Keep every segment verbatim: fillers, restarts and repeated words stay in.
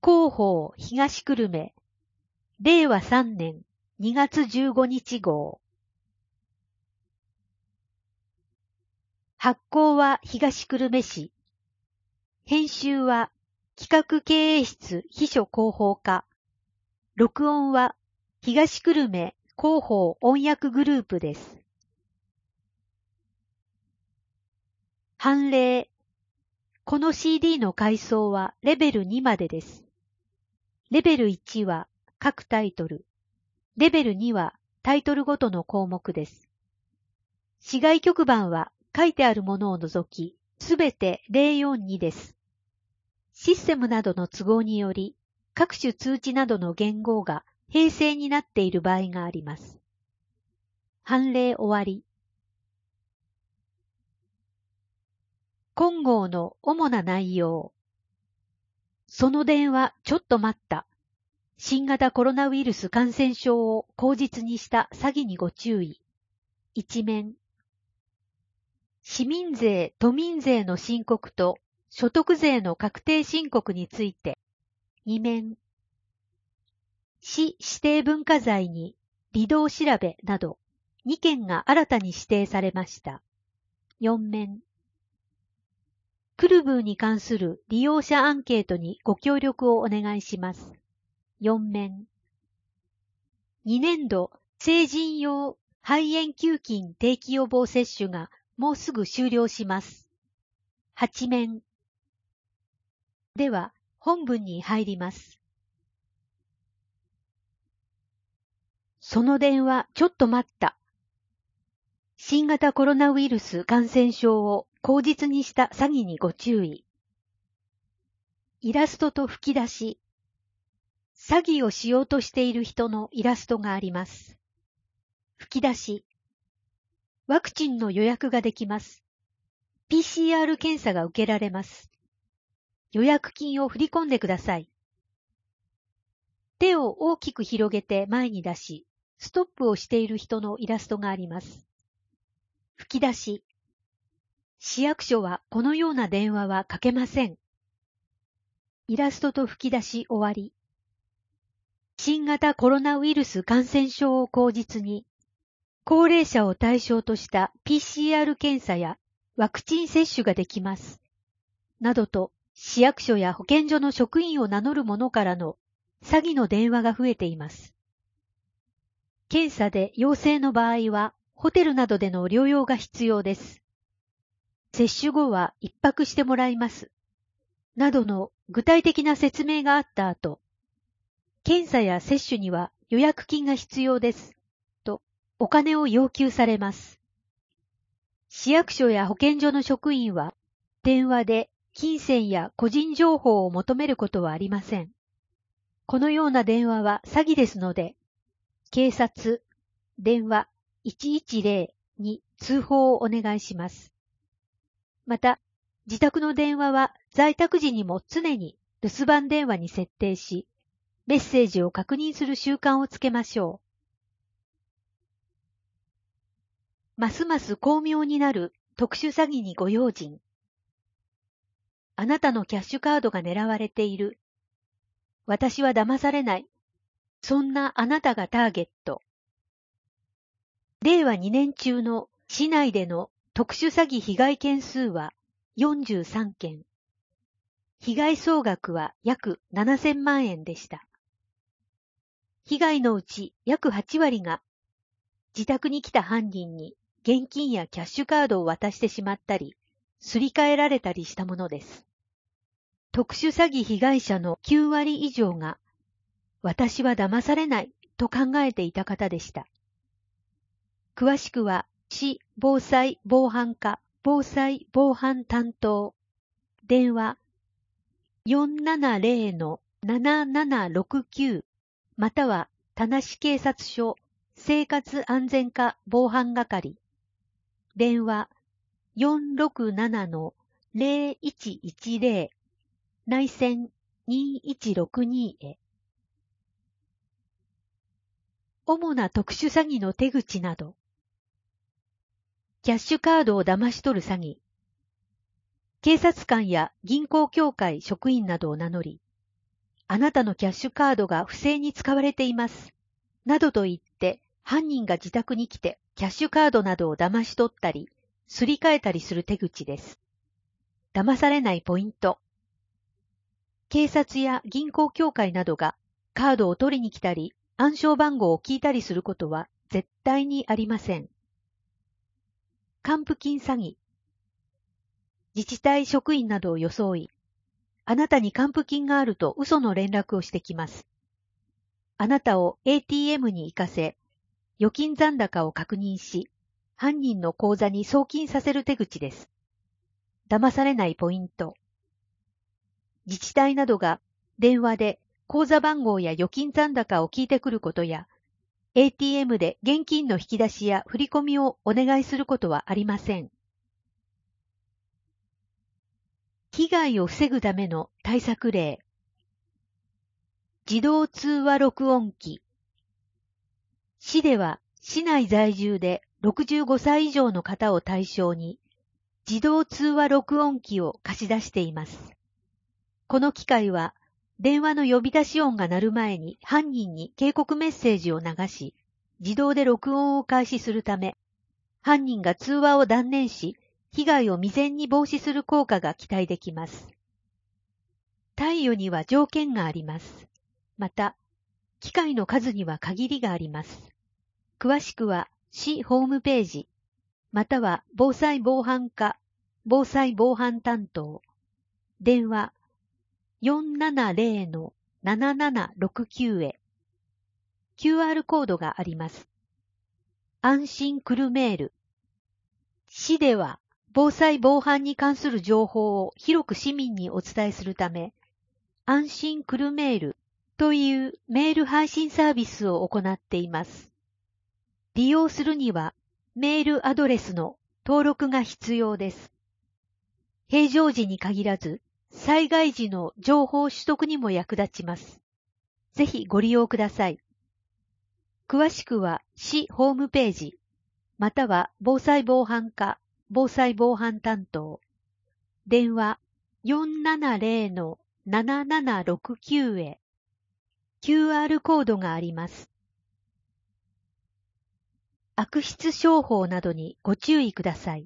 広報東久留米、れいわさんねんにがつじゅうごにち号。発行は東久留米市。編集は企画経営室秘書広報課。録音は東久留米広報音訳グループです。判例。この シーディー の階層はレベルにまでです。レベルいちは各タイトル。レベルにはタイトルごとの項目です。市外局番は書いてあるものを除き、すべてゼロよんにです。システムなどの都合により、各種通知などの言語が併成になっている場合があります。判例終わり。今号の主な内容。その電話ちょっと待った。新型コロナウイルス感染症を口実にした詐欺にご注意。一面。市民税・都民税の申告と所得税の確定申告について。二面。市指定文化財に利道調べなどにけんが新たに指定されました。四面。クルブーに関する利用者アンケートにご協力をお願いします。四面。にねんど成人用肺炎球菌定期予防接種がもうすぐ終了します。八面。では本文に入ります。その電話ちょっと待った。新型コロナウイルス感染症を口実にした詐欺にご注意。イラストと吹き出し。詐欺をしようとしている人のイラストがあります。吹き出し。ワクチンの予約ができます。ピーシーアール 検査が受けられます。予約金を振り込んでください。手を大きく広げて前に出し、ストップをしている人のイラストがあります。吹き出し。市役所はこのような電話はかけません。イラストと吹き出し終わり。新型コロナウイルス感染症を口実に、高齢者を対象とした ピーシーアール 検査やワクチン接種ができます。などと市役所や保健所の職員を名乗る者からの詐欺の電話が増えています。検査で陽性の場合は、ホテルなどでの療養が必要です。接種後は一泊してもらいます。などの具体的な説明があった後、検査や接種には予約金が必要です。とお金を要求されます。市役所や保健所の職員は、電話で金銭や個人情報を求めることはありません。このような電話は詐欺ですので、警察、電話いちいちゼロに通報をお願いします。また、自宅の電話は在宅時にも常に留守番電話に設定し、メッセージを確認する習慣をつけましょう。ますます巧妙になる特殊詐欺にご用心。あなたのキャッシュカードが狙われている。私は騙されない。そんなあなたがターゲット。れいわにねん中の市内での特殊詐欺被害件数はよんじゅうさんけん。被害総額は約ななせんまんえんでした。被害のうち約はちわりが自宅に来た犯人に現金やキャッシュカードを渡してしまったり、すり替えられたりしたものです。特殊詐欺被害者のきゅうわり以上が、私は騙されないと考えていた方でした。詳しくは、市防災防犯課防災防犯担当、電話 よんななゼロのななななろくきゅう または田無警察署生活安全課防犯係、電話 よんろくななのゼロいちいちゼロ 内線にいちろくにへ。主な特殊詐欺の手口など。キャッシュカードを騙し取る詐欺。警察官や銀行協会職員などを名乗り、 あなたのキャッシュカードが不正に使われています。などと言って、犯人が自宅に来てキャッシュカードなどを騙し取ったり、すり替えたりする手口です。騙されないポイント。警察や銀行協会などがカードを取りに来たり、暗証番号を聞いたりすることは絶対にありません。還付金詐欺。自治体職員などを装い、あなたに還付金があると嘘の連絡をしてきます。あなたを エーティーエム に行かせ、預金残高を確認し、犯人の口座に送金させる手口です。騙されないポイント。自治体などが電話で口座番号や預金残高を聞いてくることや、エーティーエム で現金の引き出しや振り込みをお願いすることはありません。被害を防ぐための対策例。自動通話録音機。市では市内在住でろくじゅうごさい以上の方を対象に自動通話録音機を貸し出しています。この機械は電話の呼び出し音が鳴る前に犯人に警告メッセージを流し、自動で録音を開始するため、犯人が通話を断念し、被害を未然に防止する効果が期待できます。貸与には条件があります。また、機械の数には限りがあります。詳しくは市ホームページ、または防災防犯課、防災防犯担当、電話 よんななゼロのななななろくきゅう へ、キューアール コードがあります。安心くるメール。市では防災防犯に関する情報を広く市民にお伝えするため、安心くるメールというメール配信サービスを行っています。利用するにはメールアドレスの登録が必要です。平常時に限らず、災害時の情報取得にも役立ちます。ぜひご利用ください。詳しくは市ホームページ、または防災防犯課、防災防犯担当、電話 よんななゼロのななななろくきゅう へ、キューアール コードがあります。悪質商法などにご注意ください。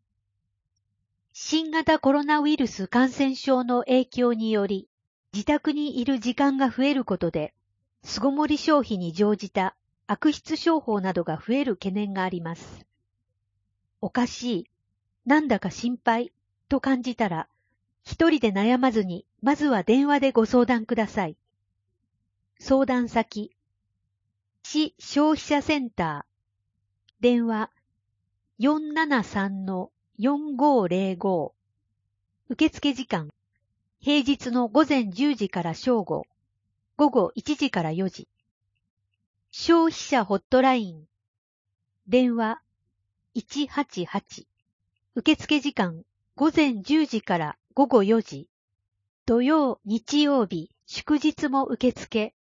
新型コロナウイルス感染症の影響により、自宅にいる時間が増えることで、巣ごもり消費に乗じた悪質商法などが増える懸念があります。おかしい、なんだか心配と感じたら、一人で悩まずに、まずは電話でご相談ください。相談先、市消費者センター、電話 よんななさんのよんごゼロご、受付時間、平日の午前じゅうじから正午、午後いちじからよじ。消費者ホットライン、電話いちはちはち、受付時間午前じゅうじから午後よじ、土曜、日曜日、祝日も受付。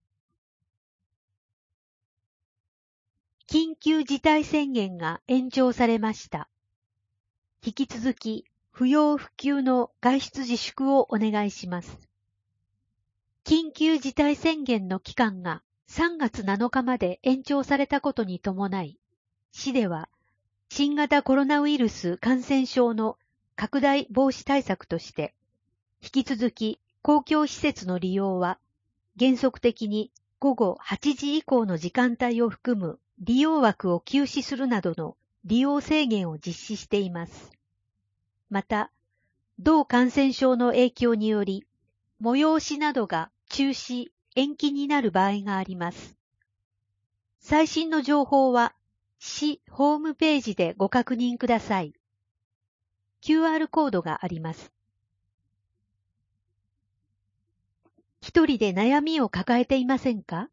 緊急事態宣言が延長されました。引き続き、不要不急の外出自粛をお願いします。緊急事態宣言の期間がさんがつなのかまで延長されたことに伴い、市では新型コロナウイルス感染症の拡大防止対策として、引き続き公共施設の利用は原則的に午後はちじ以降の時間帯を含む利用枠を休止するなどの利用制限を実施しています。また、同感染症の影響により、催しなどが中止、延期になる場合があります。最新の情報は、市ホームページでご確認ください。キューアール コードがあります。一人で悩みを抱えていませんか？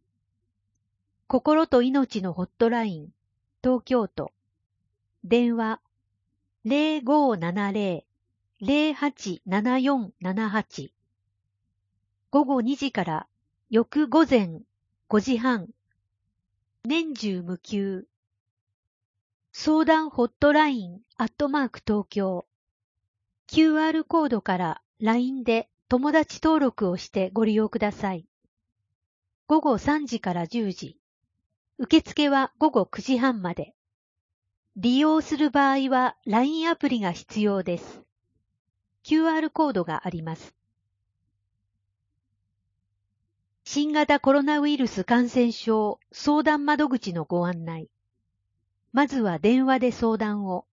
心と命のホットライン、東京都、電話ゼロごななゼロ ゼロはちななよんななはち、午後にじから翌午前ごじはん、年中無休、相談ホットラインアットマーク東京、キューアール コードから ライン で友達登録をしてご利用ください。ごごさんじからじゅうじ。受付はごごくじはんまで。利用する場合は ライン アプリが必要です。キューアール コードがあります。新型コロナウイルス感染症相談窓口のご案内。まずは電話で相談を。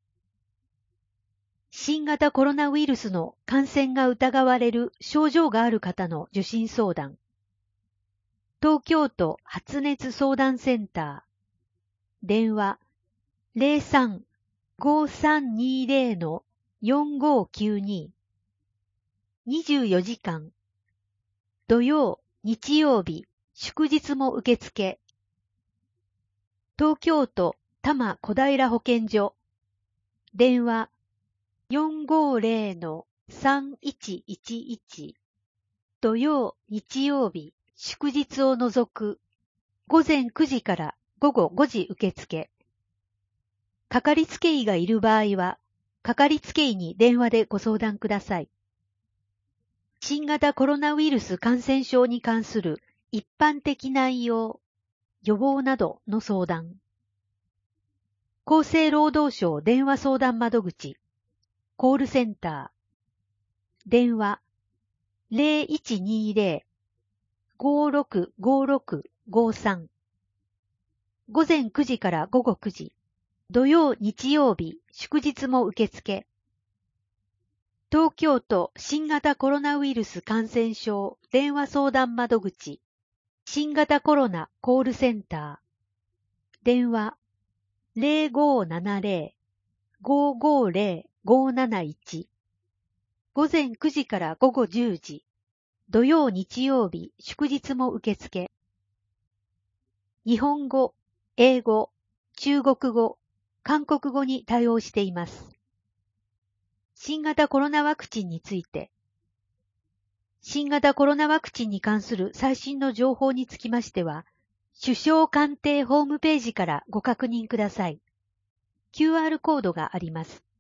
新型コロナウイルスの感染が疑われる症状がある方の受診相談。東京都発熱相談センター。電話 ゼロさん ごさんにゼロ のよんごきゅうに。にじゅうよじかん。土曜、日曜日、祝日も受付。東京都多摩小平保健所。電話よんごゼロのさんいちいちいち。土曜、日曜日、祝日を除く。ごぜんくじからごごごじ受付。かかりつけ医がいる場合は、かかりつけ医に電話でご相談ください。新型コロナウイルス感染症に関する一般的内容、予防などの相談。厚生労働省電話相談窓口、コールセンター。電話ゼロいちにゼロ ごろくごろくごさん。ごぜんくじからごごくじ。土曜、日曜日、祝日も受付。東京都新型コロナウイルス感染症電話相談窓口、新型コロナコールセンター。電話ゼロごななゼロ ごごゼロ ごなないち。ごぜんくじからごごじゅうじ。土曜、日曜日、祝日も受付。日本語、英語、中国語、韓国語に対応しています。新型コロナワクチンについて。新型コロナワクチンに関する最新の情報につきましては、首相官邸ホームページからご確認ください。キューアール コードがあります。